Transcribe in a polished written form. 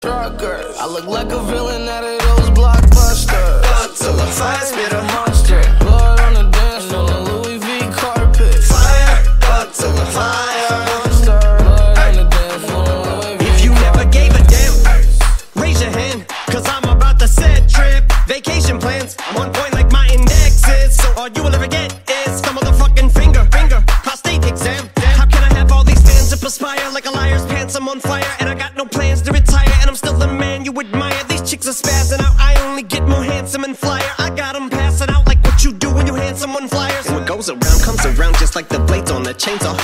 Truckers. I look like a villain out of those blockbusters. Up till the fire, spit a monster. Blood on the dance floor, Louis V carpet. fire. Up till the fire. Monster. Blood on the dance floor, Louis V If you never carpet. gave a damn, raise your hand, cause I'm about to set trip. Vacation plans, I'm on point like my index is. So all you will ever get is some motherfucking finger. Prostate exam. How can I have all these fans that perspire like a liar's pants? I'm on fire and I got no plans to retire, and I'm still the man you admire. These chicks are spazzing out